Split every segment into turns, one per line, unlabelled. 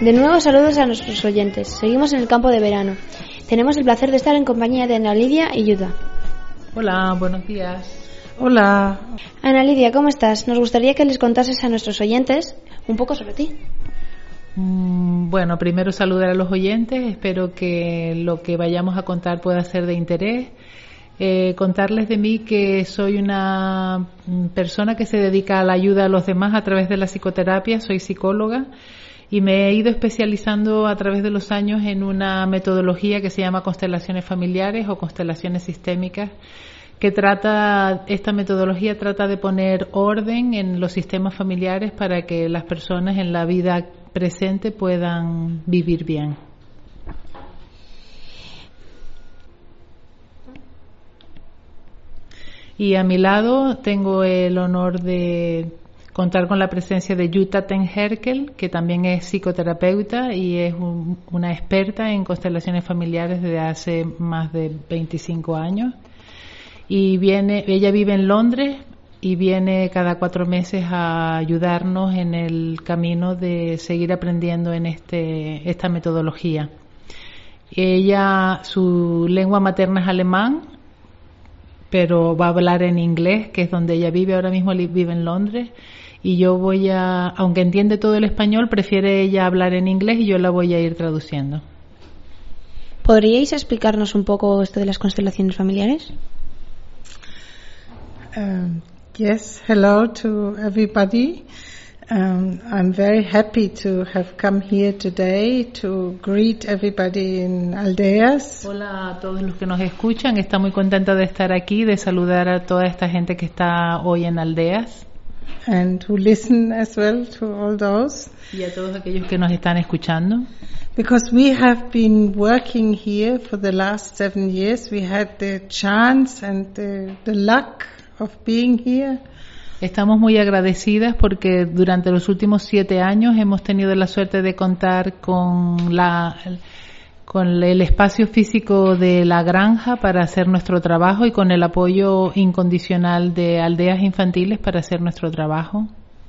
De nuevo saludos a nuestros oyentes. Seguimos en el campo de verano. Tenemos el placer de estar en compañía de Ana Lidia y Yuta.
Hola, buenos días.
Hola.
Ana Lidia, ¿cómo estás? Nos gustaría que les contases a nuestros oyentes un poco sobre ti.
Bueno, primero saludar a los oyentes. Espero que lo que vayamos a contar pueda ser de interés. Contarles de mí que soy una persona que se dedica a la ayuda a los demás a través de la psicoterapia. Soy psicóloga y me he ido especializando a través de los años en una metodología que se llama constelaciones familiares o constelaciones sistémicas, esta metodología trata de poner orden en los sistemas familiares para que las personas en la vida presente puedan vivir bien. Y a mi lado tengo el honor de contar con la presencia de Jutta Ten-Herkel, que también es psicoterapeuta y es una experta en constelaciones familiares desde hace más de 25 años. Y ella vive en Londres y viene cada 4 meses a ayudarnos en el camino de seguir aprendiendo en esta metodología. Su lengua materna es alemán, pero va a hablar en inglés, que es donde ella vive. Ahora mismo vive en Londres. Y aunque entiende todo el español, prefiere ella hablar en inglés y yo la voy a ir traduciendo.
¿Podríais explicarnos un poco esto de las constelaciones familiares?
Yes, hello to everybody. I'm very happy to have come here today to greet everybody in Aldeas.
Hola a todos los que nos escuchan. Está muy contenta de estar aquí, de saludar a toda esta gente que está hoy en Aldeas.
And who listen as well to all those.
Y a todos aquellos que nos están escuchando.
Because we have been working here for the last 7 years. We had the chance and the luck of being here.
Estamos muy agradecidas porque durante los últimos 7 años hemos tenido la suerte de contar con el espacio físico de la granja para hacer nuestro trabajo y con el apoyo incondicional de Aldeas Infantiles para hacer nuestro trabajo.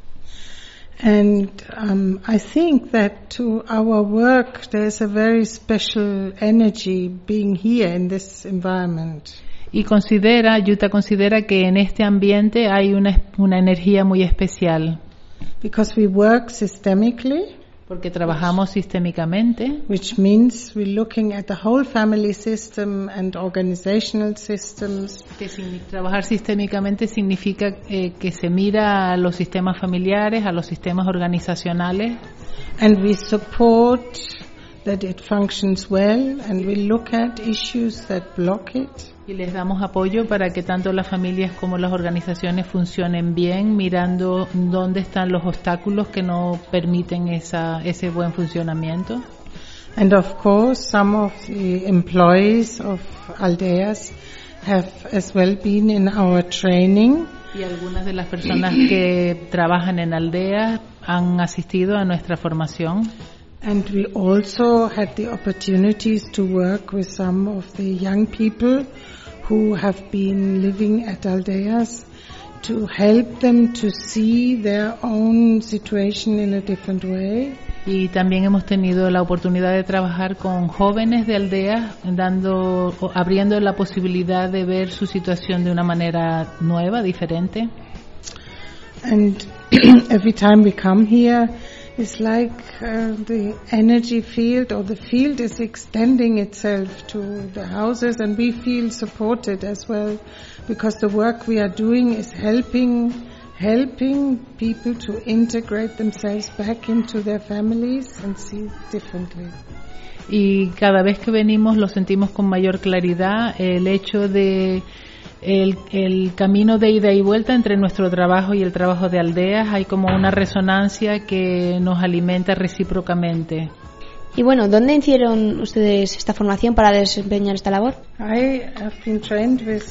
And I think that to our work there's a very special energy being here in this environment.
Y Jutta considera que en este ambiente hay una energía muy especial.
Because we work systemically.
Porque trabajamos sistémicamente.
Which means we're looking at the whole family system and organizational systems.
Trabajar sistémicamente significa que se mira a los sistemas familiares, a los sistemas organizacionales.
And we support that it functions well, and we look at issues that block it.
Y les damos apoyo para que tanto las familias como las organizaciones funcionen bien, mirando dónde están los obstáculos que no permiten ese buen funcionamiento.
And of course, some of the employees of Aldeas have as well been in our training.
Y algunas de las personas que trabajan en Aldeas han asistido a nuestra formación.
And we also had the opportunities to work with some of the young people who have been living at Aldeas to help them to see their own situation in a different way.
Y también hemos tenido la oportunidad de trabajar con jóvenes de Aldeas, abriendo la posibilidad de ver su situación de una manera nueva, diferente.
And every time we come here, it's like the energy field or the field is extending itself to the houses, and we feel supported as well, because the work we are doing is helping people to integrate themselves back into their families and see differently.
Y cada vez que venimos lo sentimos con mayor claridad, el hecho de el camino de ida y vuelta entre nuestro trabajo y el trabajo de Aldeas. Hay como una resonancia que nos alimenta recíprocamente.
Y bueno, ¿dónde hicieron ustedes esta formación para desempeñar esta labor?
I have been trained with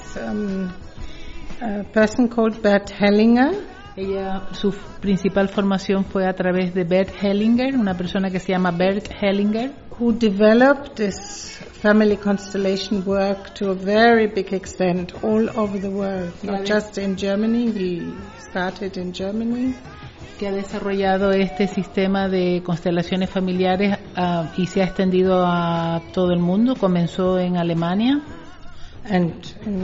a person called Bert Hellinger.
Su principal formación fue a través de Bert Hellinger, una persona que se llama Bert Hellinger,
who developed this family constellation work to a very big extent all over the world, not just in Germany. He started in Germany.
que ha desarrollado este sistema de constelaciones familiares y se ha extendido a todo el mundo. Comenzó en Alemania.
And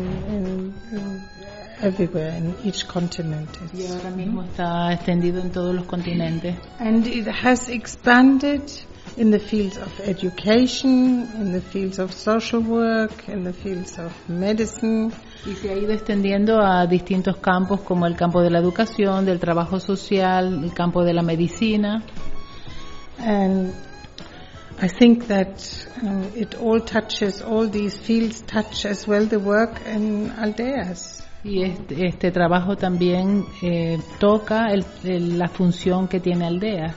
everywhere, in each continent.
Y ahora mismo está extendido en todos los continentes.
And it has expanded in the fields of education, in the fields of social work, in the fields of medicine.
Y se ha ido extendiendo a distintos campos como el campo de la educación, del trabajo social, el campo de la medicina.
And I think that it all touches, all these fields touch as well the work in Aldeas.
Y este trabajo también toca la función que tiene Aldeas.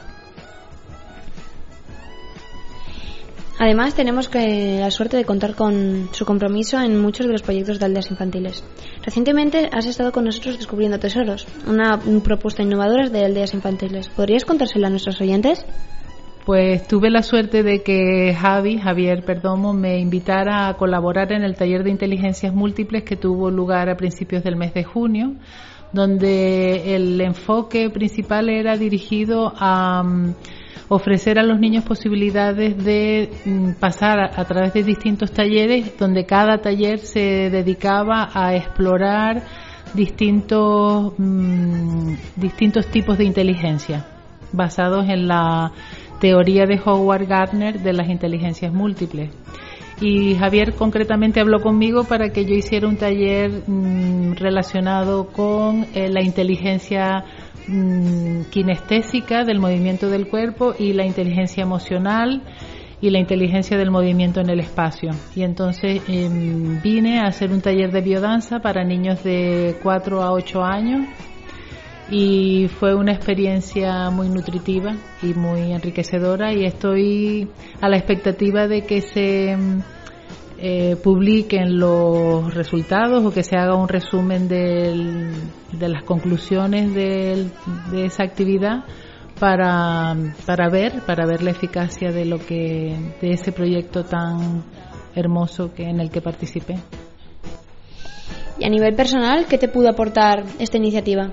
Además, tenemos la suerte de contar con su compromiso en muchos de los proyectos de aldeas infantiles. Recientemente has estado con nosotros descubriendo tesoros, una propuesta innovadora de aldeas infantiles. ¿Podrías contársela a nuestros oyentes?
Pues tuve la suerte de que Javier Perdomo me invitara a colaborar en el taller de inteligencias múltiples que tuvo lugar a principios del mes de junio, donde el enfoque principal era dirigido a ofrecer a los niños posibilidades de pasar a través de distintos talleres, donde cada taller se dedicaba a explorar distintos tipos de inteligencia, basados en la teoría de Howard Gardner de las inteligencias múltiples. Y Javier concretamente habló conmigo para que yo hiciera un taller relacionado con la inteligencia kinestésica del movimiento del cuerpo y la inteligencia emocional y la inteligencia del movimiento en el espacio. Y entonces vine a hacer un taller de biodanza para niños de 4 a 8 años y fue una experiencia muy nutritiva y muy enriquecedora, y estoy a la expectativa de que se publiquen los resultados o que se haga un resumen de las conclusiones de esa actividad para ver la eficacia de ese proyecto tan hermoso en el que participé.
Y a nivel personal, ¿qué te pudo aportar esta iniciativa?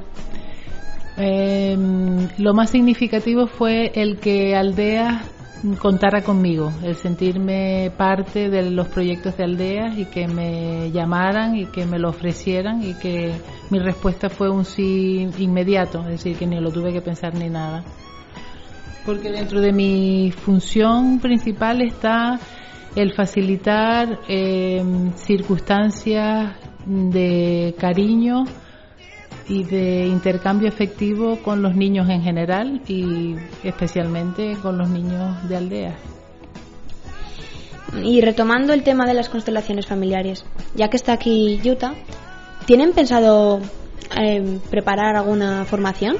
Lo más significativo fue el que Aldeas contara conmigo, el sentirme parte de los proyectos de Aldeas y que me llamaran y que me lo ofrecieran, y que mi respuesta fue un sí inmediato, es decir, que ni lo tuve que pensar ni nada, porque dentro de mi función principal está el facilitar circunstancias de cariño y de intercambio efectivo con los niños en general y especialmente con los niños de Aldeas.
Y retomando el tema de las constelaciones familiares, ya que está aquí Yuta, ¿tienen pensado preparar alguna formación?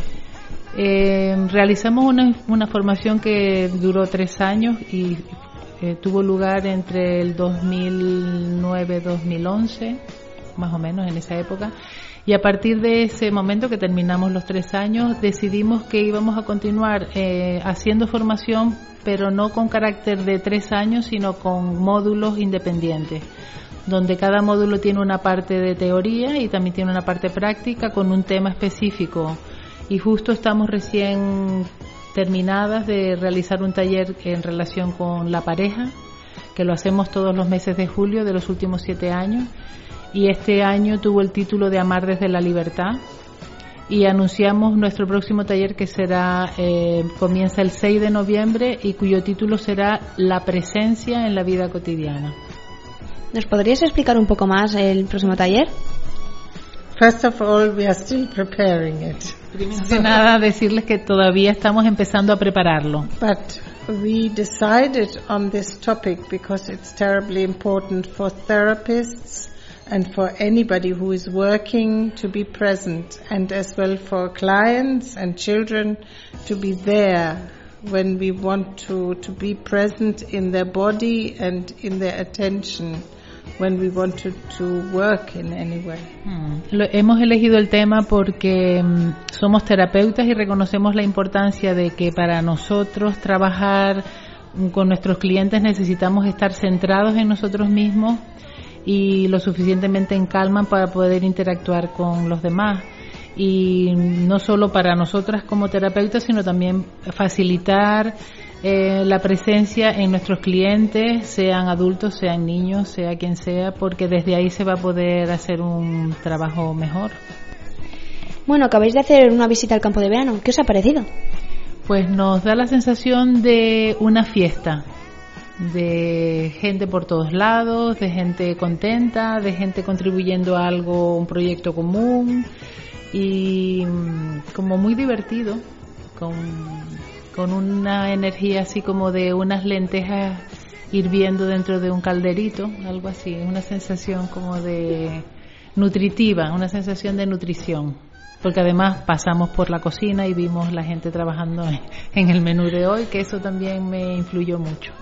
Realizamos una formación que duró 3 años y tuvo lugar entre el 2009-2011, más o menos en esa época. Y a partir de ese momento que terminamos los 3 años, decidimos que íbamos a continuar haciendo formación, pero no con carácter de 3 años, sino con módulos independientes, donde cada módulo tiene una parte de teoría y también tiene una parte práctica con un tema específico. Y justo estamos recién terminadas de realizar un taller en relación con la pareja, que lo hacemos todos los meses de julio de los últimos 7 años. Y este año tuvo el título de Amar desde la Libertad, y anunciamos nuestro próximo taller que comienza el 6 de noviembre y cuyo título será La presencia en la vida cotidiana.
¿Nos podrías explicar un poco más el próximo taller?
First of all, we are still preparing it.
Primero que nada, decirles que todavía estamos empezando a prepararlo.
But we decided on this topic because it's terribly important for therapists and for anybody who is working to be present, and as well for clients and children to be there when we want to be present in their body and in their attention when we want to work in any way.
Hemos elegido el tema porque somos terapeutas y reconocemos la importancia de que para nosotros trabajar con nuestros clientes necesitamos estar centrados en nosotros mismos y lo suficientemente en calma para poder interactuar con los demás. y no solo para nosotras como terapeutas, sino también facilitar la presencia en nuestros clientes, sean adultos, sean niños, sea quien sea, porque desde ahí se va a poder hacer un trabajo mejor.
Bueno, acabáis de hacer una visita al campo de verano. ¿Qué os ha parecido?
Pues nos da la sensación de una fiesta, de gente por todos lados, de gente contenta, de gente contribuyendo a algo, un proyecto común, y como muy divertido, con una energía así como de unas lentejas hirviendo dentro de un calderito, algo así, una sensación como de nutritiva, una sensación de nutrición, porque además pasamos por la cocina y vimos la gente trabajando en el menú de hoy, que eso también me influyó mucho.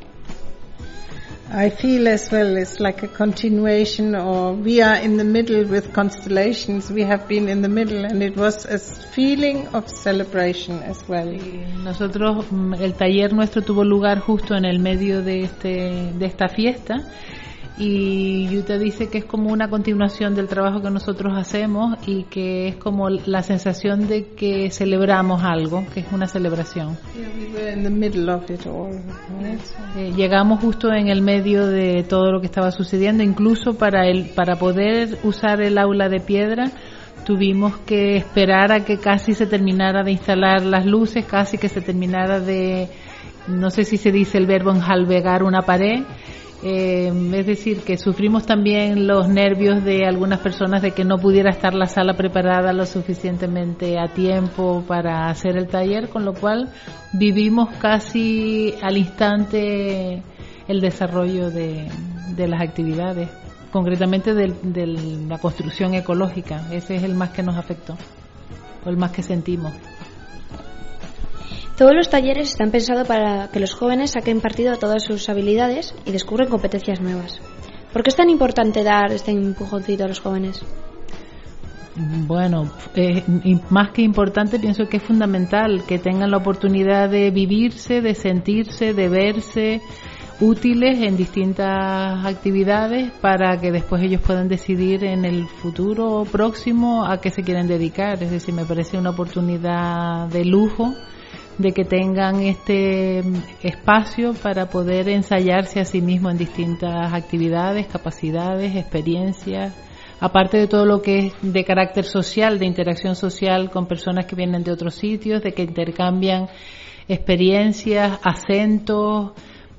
I feel as well it's like a continuation, or we are in the middle with constellations. We have been in the middle, and it was a feeling of celebration as well.
Nosotros, el taller nuestro tuvo lugar justo en el medio de esta fiesta, y Jutta dice que es como una continuación del trabajo que nosotros hacemos y que es como la sensación de que celebramos algo, que es una celebración.
We were in the middle of it all, right?
Llegamos justo en el medio de todo lo que estaba sucediendo, incluso para poder usar el aula de piedra tuvimos que esperar a que casi se terminara de instalar las luces, casi que se terminara de, no sé si se dice el verbo enjalbegar una pared. Es decir, que sufrimos también los nervios de algunas personas de que no pudiera estar la sala preparada lo suficientemente a tiempo para hacer el taller, con lo cual vivimos casi al instante el desarrollo de las actividades, concretamente de la construcción ecológica. Ese es el más que nos afectó, o el más que sentimos.
Todos los talleres están pensados para que los jóvenes saquen partido de todas sus habilidades y descubran competencias nuevas. ¿Por qué es tan importante dar este empujoncito a los jóvenes?
Bueno, más que importante, pienso que es fundamental que tengan la oportunidad de vivirse, de sentirse, de verse útiles en distintas actividades para que después ellos puedan decidir en el futuro próximo a qué se quieren dedicar. Es decir, me parece una oportunidad de lujo de que tengan este espacio para poder ensayarse a sí mismos en distintas actividades, capacidades, experiencias, aparte de todo lo que es de carácter social, de interacción social con personas que vienen de otros sitios, de que intercambian experiencias, acentos,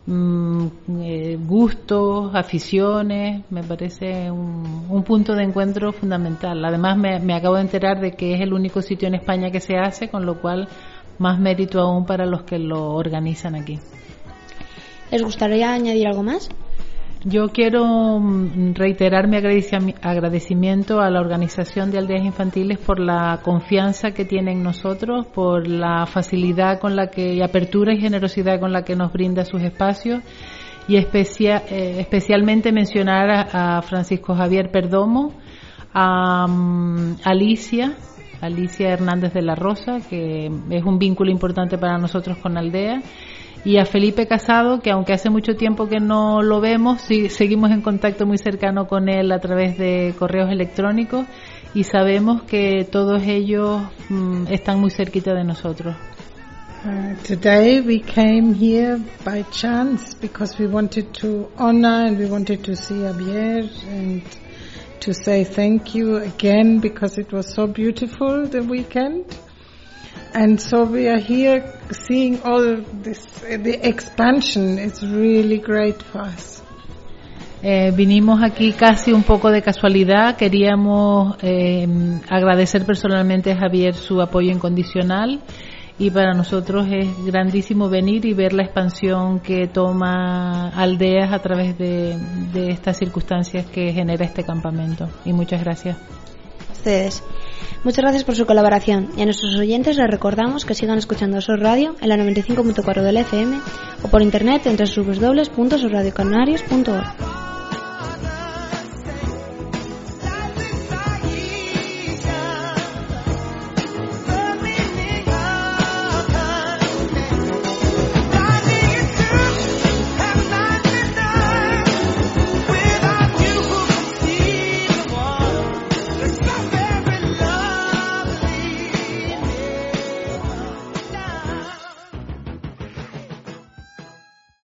gustos, aficiones. Me parece un punto de encuentro fundamental. Además me acabo de enterar de que es el único sitio en España que se hace, con lo cual más mérito aún para los que lo organizan aquí.
¿Les gustaría añadir algo más?
Yo quiero reiterar mi agradecimiento a la Organización de Aldeas Infantiles por la confianza que tiene en nosotros, por la facilidad con la que, y apertura y generosidad con la que nos brinda sus espacios, y especialmente mencionar a Francisco Javier Perdomo, a Alicia Hernández de la Rosa, que es un vínculo importante para nosotros con Aldea, y a Felipe Casado, que aunque hace mucho tiempo que no lo vemos, sí, seguimos en contacto muy cercano con él a través de correos electrónicos, y sabemos que todos ellos están muy cerquita de nosotros.
Today we came here by chance because we wanted to honor and we wanted to see Javier and to say thank you again because it was so beautiful the weekend. And so we are here seeing all this, the expansion is really great for us.
Vinimos aquí casi un poco de casualidad. Queríamos agradecer personalmente a Javier su apoyo incondicional, y para nosotros es grandísimo venir y ver la expansión que toma Aldeas a través de estas circunstancias que genera este campamento. Y muchas gracias.
Ustedes. Muchas gracias por su colaboración, y a nuestros oyentes les recordamos que sigan escuchando SOS Radio en la 95.4 del FM o por internet en www.sosradiocanarios.org.